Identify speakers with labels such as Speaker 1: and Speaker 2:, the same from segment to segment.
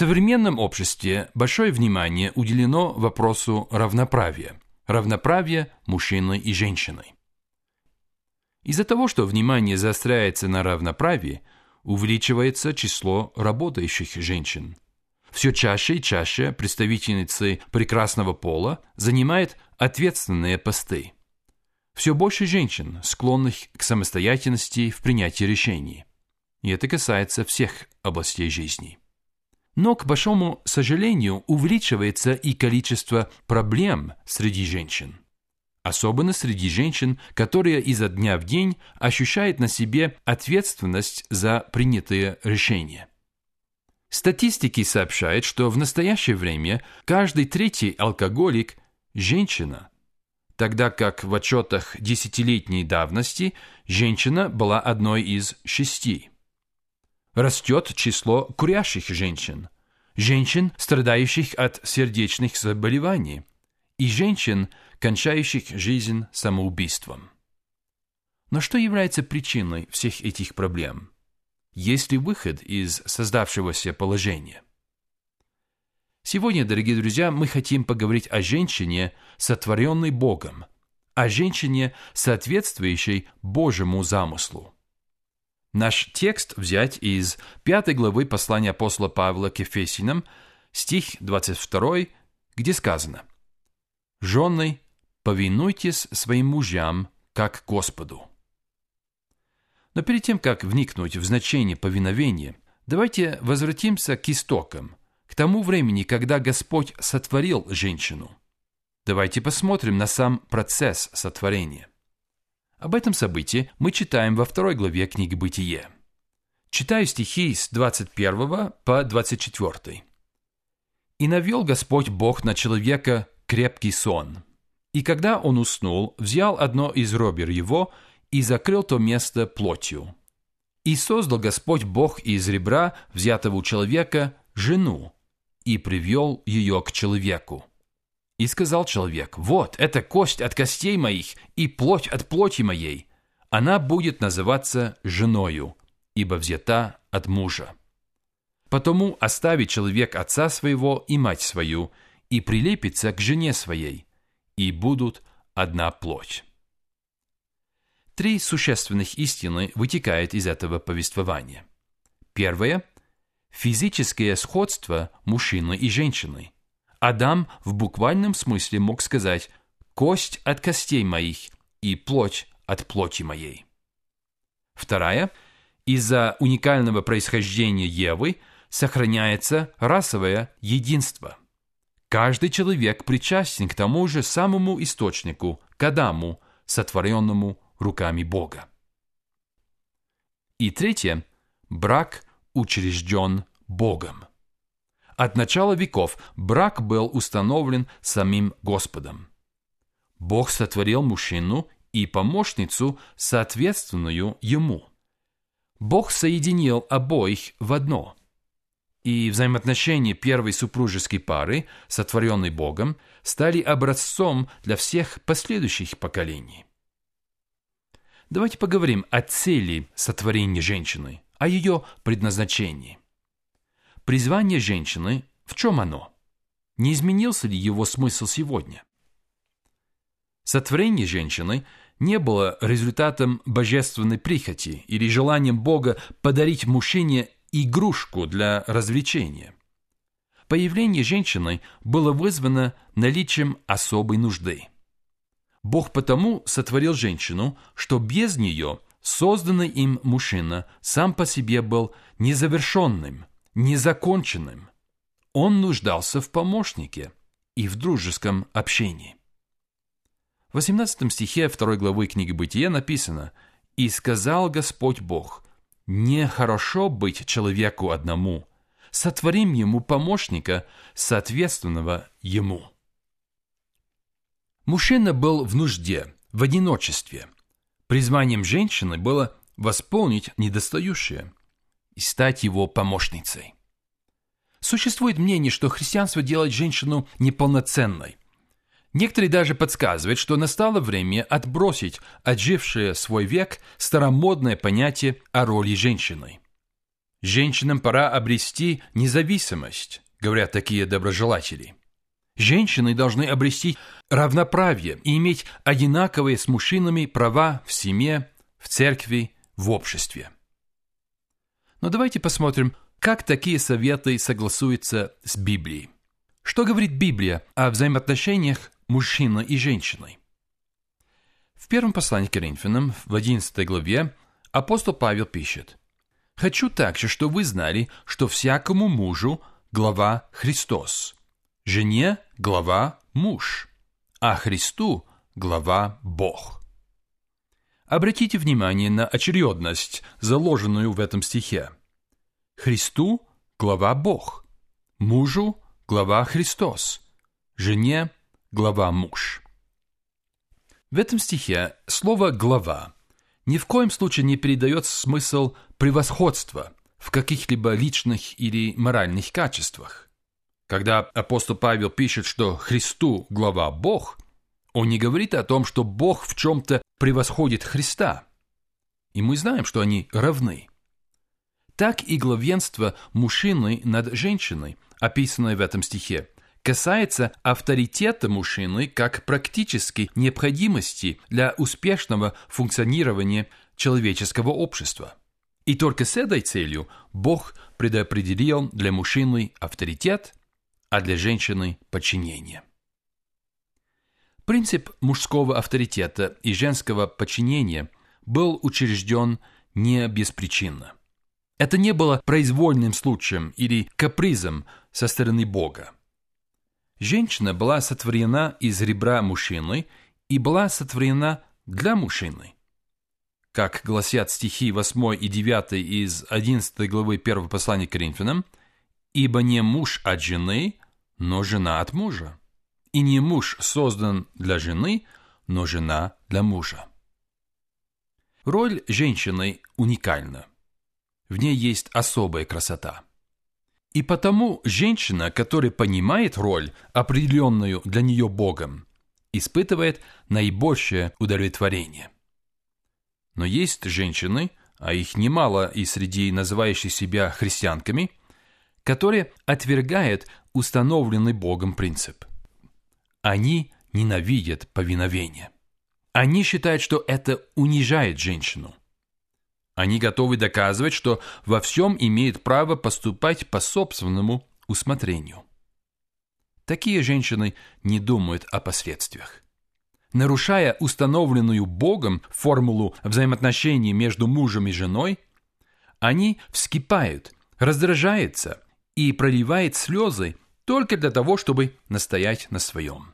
Speaker 1: современном обществе большое внимание уделено вопросу равноправия мужчины и женщины. Из-за того, что внимание заостряется на равноправии, увеличивается число работающих женщин. Все чаще и чаще представительницы прекрасного пола занимают ответственные посты. Все больше женщин, склонных к самостоятельности в принятии решений. И это касается всех областей жизни. Но, к большому сожалению, увеличивается и количество проблем среди женщин. Особенно среди женщин, которые изо дня в день ощущают на себе ответственность за принятые решения. Статистики сообщают, что в настоящее время каждый третий алкоголик – женщина, тогда как в отчетах десятилетней давности женщина была одной из 6. Растет число курящих женщин, страдающих от сердечных заболеваний, и женщин, кончающих жизнь самоубийством. Но что является причиной всех этих проблем? Есть ли выход из создавшегося положения? Сегодня, дорогие друзья, мы хотим поговорить о женщине, сотворенной Богом, о женщине, соответствующей Божьему замыслу. Наш текст взять из 5 главы послания апостола Павла к Ефесянам, стих 22, где сказано: «Жены, повинуйтесь своим мужьям, как Господу». Но перед тем, как вникнуть в значение повиновения, давайте возвратимся к истокам, к тому времени, когда Господь сотворил женщину. Давайте посмотрим на сам процесс сотворения. Об этом событии мы читаем во 2 главе книги Бытие. Читаю стихи с 21 по 24. «И навел Господь Бог на человека крепкий сон. И когда он уснул, взял одно из ребер его и закрыл то место плотью. И создал Господь Бог из ребра, взятого у человека, жену, и привел ее к человеку. И сказал человек: вот, это кость от костей моих и плоть от плоти моей. Она будет называться женою, ибо взята от мужа. Потому оставит человек отца своего и мать свою, и прилепится к жене своей, и будут одна плоть». 3 существенных истины вытекают из этого повествования. Первое – физическое сходство мужчины и женщины. Адам в буквальном смысле мог сказать: «кость от костей моих и плоть от плоти моей». Второе – из-за уникального происхождения Евы сохраняется расовое единство. Каждый человек причастен к тому же самому источнику, к Адаму, сотворенному руками Бога. И третье – брак учрежден Богом. От начала веков брак был установлен самим Господом. Бог сотворил мужчину и помощницу, соответственную ему. Бог соединил обоих в одно. И взаимоотношения первой супружеской пары, сотворенной Богом, стали образцом для всех последующих поколений. Давайте поговорим о цели сотворения женщины, о ее предназначении. Призвание женщины, в чем оно? Не изменился ли его смысл сегодня? Сотворение женщины не было результатом божественной прихоти или желанием Бога подарить мужчине игрушку для развлечения. Появление женщины было вызвано наличием особой нужды. Бог потому сотворил женщину, что без нее созданный им мужчина сам по себе был незавершенным, незаконченным. Он нуждался в помощнике и в дружеском общении. В 18 стихе 2 главы книги Бытия написано: «И сказал Господь Бог: нехорошо быть человеку одному, сотворим ему помощника, соответственного ему». Мужчина был в нужде, в одиночестве. Призванием женщины было восполнить недостающее и стать его помощницей. Существует мнение, что христианство делает женщину неполноценной. Некоторые даже подсказывают, что настало время отбросить отжившее свой век старомодное понятие о роли женщины. Женщинам пора обрести независимость, говорят такие доброжелатели. Женщины должны обрести равноправие и иметь одинаковые с мужчинами права в семье, в церкви, в обществе. Но давайте посмотрим, как такие советы согласуются с Библией. Что говорит Библия о взаимоотношениях мужчины и женщины? В первом послании к Коринфянам, в 11 главе, апостол Павел пишет: «Хочу также, чтобы вы знали, что всякому мужу глава Христос, жене глава муж, а Христу глава Бог». Обратите внимание на очередность, заложенную в этом стихе. Христу глава Бог, мужу глава Христос, жене глава муж. В этом стихе слово «глава» ни в коем случае не передает смысл превосходства в каких-либо личных или моральных качествах. Когда апостол Павел пишет, что Христу глава Бог, он не говорит о том, что Бог в чем-то превосходит Христа. И мы знаем, что они равны. Так и главенство мужчины над женщиной, описанное в этом стихе, касается авторитета мужчины как практической необходимости для успешного функционирования человеческого общества. И только с этой целью Бог предопределил для мужчины авторитет, а для женщины подчинение. Принцип мужского авторитета и женского подчинения был учрежден не беспричинно. Это не было произвольным случаем или капризом со стороны Бога. Женщина была сотворена из ребра мужчины и была сотворена для мужчины. Как гласят стихи 8 и 9 из 11 главы 1 послания к Коринфянам: «Ибо не муж от жены, но жена от мужа. И не муж создан для жены, но жена для мужа». Роль женщины уникальна. В ней есть особая красота. И потому женщина, которая понимает роль, определенную для нее Богом, испытывает наибольшее удовлетворение. Но есть женщины, а их немало и среди называющих себя христианками, которые отвергают установленный Богом принцип. Они ненавидят повиновение. Они считают, что это унижает женщину. Они готовы доказывать, что во всем имеют право поступать по собственному усмотрению. Такие женщины не думают о последствиях. Нарушая установленную Богом формулу взаимоотношений между мужем и женой, они вскипают, раздражаются и проливают слезы только для того, чтобы настоять на своем.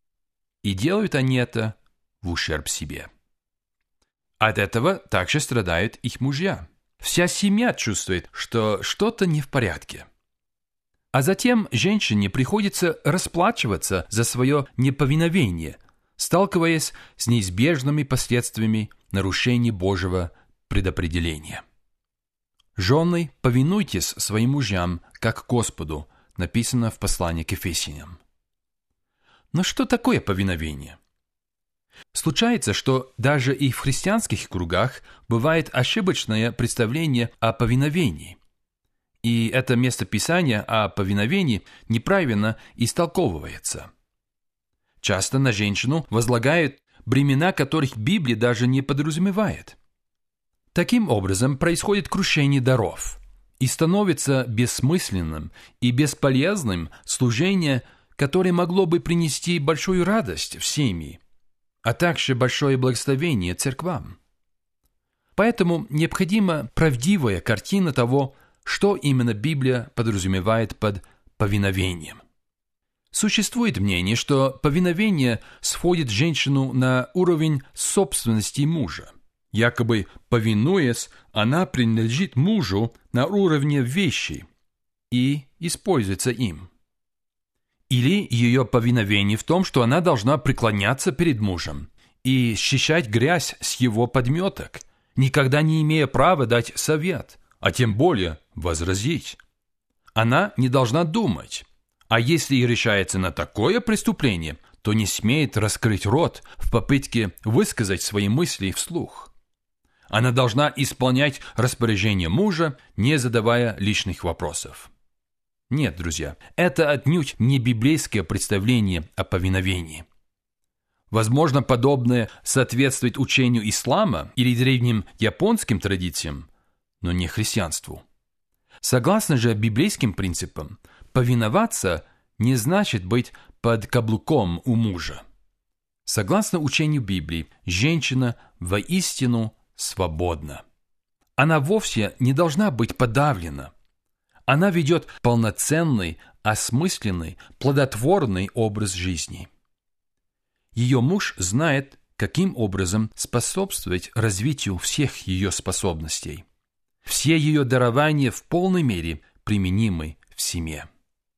Speaker 1: И делают они это в ущерб себе. От этого также страдают их мужья. Вся семья чувствует, что что-то не в порядке. А затем женщине приходится расплачиваться за свое неповиновение, сталкиваясь с неизбежными последствиями нарушения Божьего предопределения. «Жены, повинуйтесь своим мужьям, как Господу», написано в послании к Ефесянам. Но что такое повиновение? Случается, что даже и в христианских кругах бывает ошибочное представление о повиновении. И это местописание о повиновении неправильно истолковывается. Часто на женщину возлагают бремена, которых Библия даже не подразумевает. Таким образом происходит крушение даров, и становится бессмысленным и бесполезным служение, которое могло бы принести большую радость в семьи, а также большое благословение церквам. Поэтому необходима правдивая картина того, что именно Библия подразумевает под повиновением. Существует мнение, что повиновение сводит женщину на уровень собственности мужа. Якобы, повинуясь, она принадлежит мужу на уровне вещи и используется им. Или ее повиновение в том, что она должна преклоняться перед мужем и счищать грязь с его подметок, никогда не имея права дать совет, а тем более возразить. Она не должна думать, а если и решается на такое преступление, то не смеет раскрыть рот в попытке высказать свои мысли вслух. Она должна исполнять распоряжение мужа, не задавая лишних вопросов. Нет, друзья, это отнюдь не библейское представление о повиновении. Возможно, подобное соответствует учению ислама или древним японским традициям, но не христианству. Согласно же библейским принципам, повиноваться не значит быть под каблуком у мужа. Согласно учению Библии, женщина воистину свободна. Она вовсе не должна быть подавлена. Она ведет полноценный, осмысленный, плодотворный образ жизни. Ее муж знает, каким образом способствовать развитию всех ее способностей. Все ее дарования в полной мере применимы в семье.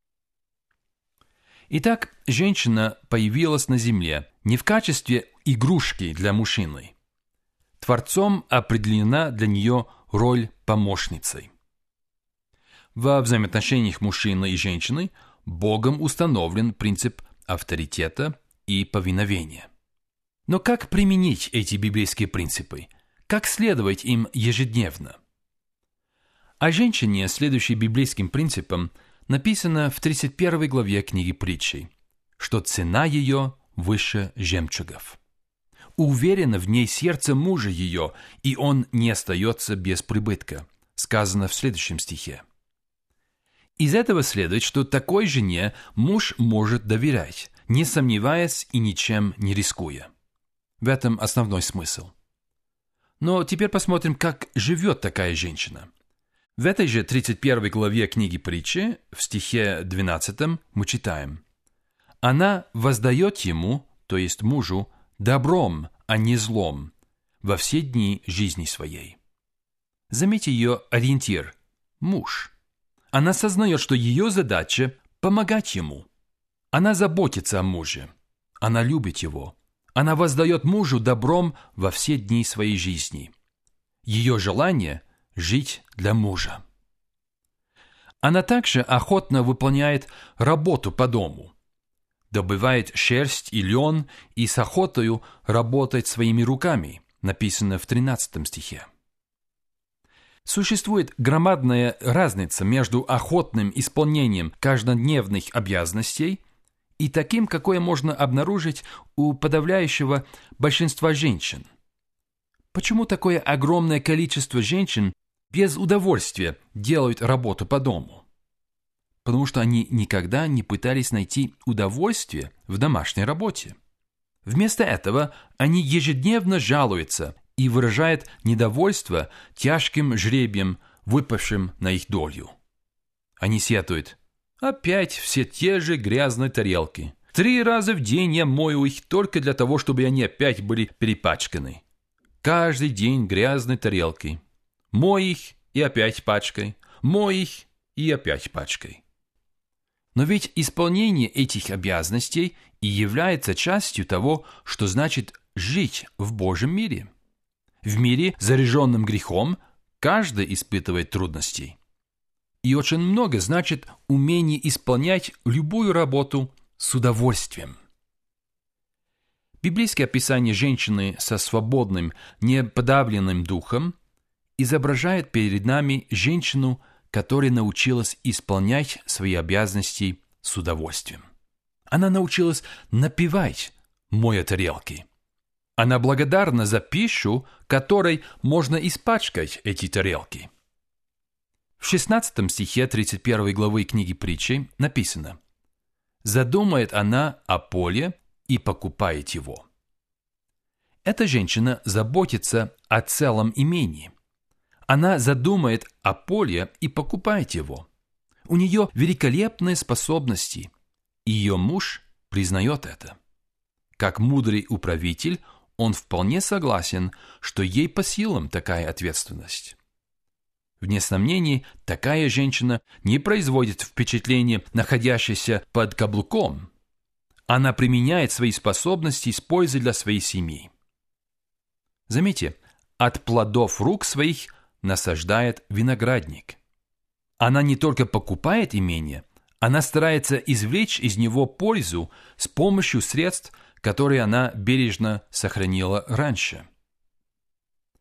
Speaker 1: Итак, женщина появилась на земле не в качестве игрушки для мужчины. Творцом определена для нее роль помощницы. Во взаимоотношениях мужчины и женщины Богом установлен принцип авторитета и повиновения. Но как применить эти библейские принципы? Как следовать им ежедневно? О женщине, следующей библейским принципам, написано в 31 главе книги Притчей, что цена ее выше жемчугов. Уверено в ней сердце мужа ее, и он не остается без прибытка, сказано в следующем стихе. Из этого следует, что такой жене муж может доверять, не сомневаясь и ничем не рискуя. В этом основной смысл. Но теперь посмотрим, как живет такая женщина. В этой же 31 главе книги Притчи, в стихе 12 мы читаем: «Она воздает ему, то есть мужу, добром, а не злом, во все дни жизни своей». Заметьте ее ориентир – муж. Она сознает, что ее задача – помогать ему. Она заботится о муже. Она любит его. Она воздает мужу добром во все дни своей жизни. Ее желание – жить для мужа. Она также охотно выполняет работу по дому. Добывает шерсть и лен и с охотою работает своими руками, написано в 13 стихе. Существует громадная разница между охотным исполнением каждодневных обязанностей и таким, какое можно обнаружить у подавляющего большинства женщин. Почему такое огромное количество женщин без удовольствия делают работу по дому? Потому что они никогда не пытались найти удовольствие в домашней работе. Вместо этого они ежедневно жалуются и выражают недовольство тяжким жребием, выпавшим на их долю. Они сетуют: «Опять все те же грязные тарелки. 3 раза в день я мою их только для того, чтобы они опять были перепачканы. Каждый день грязные тарелки. Мой их и опять пачкой. Мой их и опять пачкой». Но ведь исполнение этих обязанностей и является частью того, что значит жить в Божьем мире. В мире, заряженном грехом, каждый испытывает трудности. И очень много значит умение исполнять любую работу с удовольствием. Библейское описание женщины со свободным, неподавленным духом изображает перед нами женщину, которая научилась исполнять свои обязанности с удовольствием. Она научилась напевать, моя тарелки. Она благодарна за пищу, которой можно испачкать эти тарелки. В 16 стихе 31 главы книги Притчи написано: «Задумает она о поле и покупает его». Эта женщина заботится о целом имении. Она задумает о поле и покупает его. У нее великолепные способности, и ее муж признает это. Как мудрый управитель, он вполне согласен, что ей по силам такая ответственность. Вне сомнений, такая женщина не производит впечатления, находящейся под каблуком. Она применяет свои способности с пользой для своей семьи. Заметьте, от плодов рук своих насаждает виноградник. Она не только покупает имение, она старается извлечь из него пользу с помощью средств, которые она бережно сохранила раньше.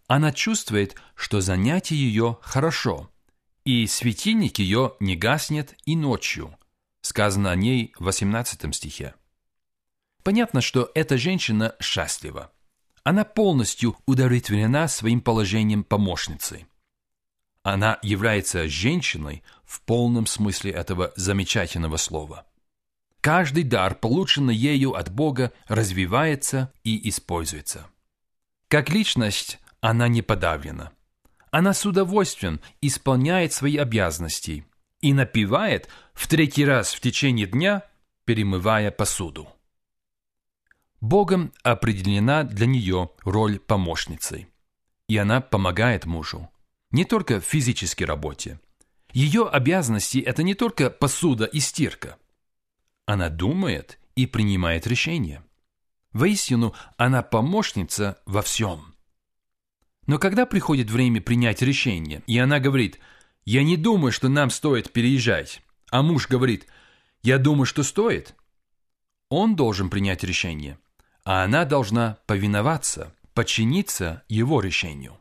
Speaker 1: Она чувствует, что занятие ее хорошо, и светильник ее не гаснет и ночью. Сказано о ней в 18 стихе. Понятно, что эта женщина счастлива. Она полностью удовлетворена своим положением помощницы. Она является женщиной в полном смысле этого замечательного слова. Каждый дар, полученный ею от Бога, развивается и используется. Как личность она не подавлена. Она с удовольствием исполняет свои обязанности и напевает в 3-й раз в течение дня, перемывая посуду. Богом определена для нее роль помощницы, и она помогает мужу, не только в физической работе. Ее обязанности – это не только посуда и стирка. Она думает и принимает решения. Воистину, она помощница во всем. Но когда приходит время принять решение, и она говорит: «Я не думаю, что нам стоит переезжать», а муж говорит: «Я думаю, что стоит», он должен принять решение, а она должна повиноваться, подчиниться его решению.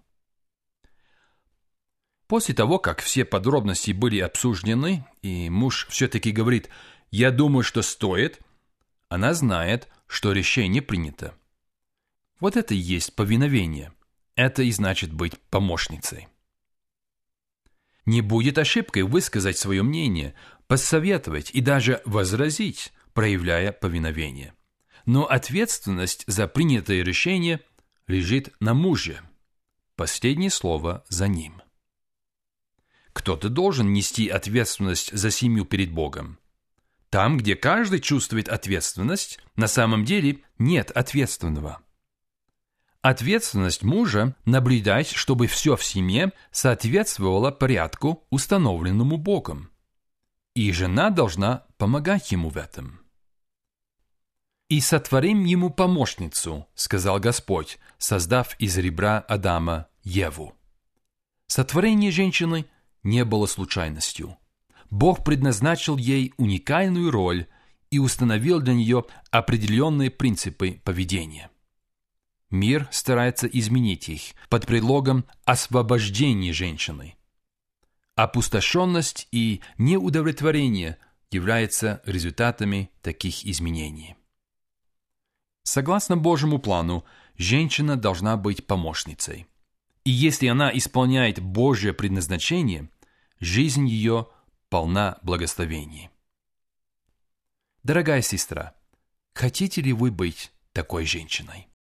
Speaker 1: После того, как все подробности были обсуждены, и муж все-таки говорит: «Я думаю, что стоит», она знает, что решение принято. Вот это и есть повиновение. Это и значит быть помощницей. Не будет ошибкой высказать свое мнение, посоветовать и даже возразить, проявляя повиновение. Но ответственность за принятое решение лежит на муже. Последнее слово за ним. Кто-то должен нести ответственность за семью перед Богом. Там, где каждый чувствует ответственность, на самом деле нет ответственного. Ответственность мужа – наблюдать, чтобы все в семье соответствовало порядку, установленному Богом. И жена должна помогать ему в этом. «И сотворим ему помощницу», – сказал Господь, создав из ребра Адама Еву. Сотворение женщины не было случайностью. Бог предназначил ей уникальную роль и установил для нее определенные принципы поведения. Мир старается изменить их под предлогом освобождения женщины. Опустошенность и неудовлетворение являются результатами таких изменений. Согласно Божьему плану, женщина должна быть помощницей. И если она исполняет Божье предназначение, жизнь ее полна благословений. Дорогая сестра, хотите ли вы быть такой женщиной?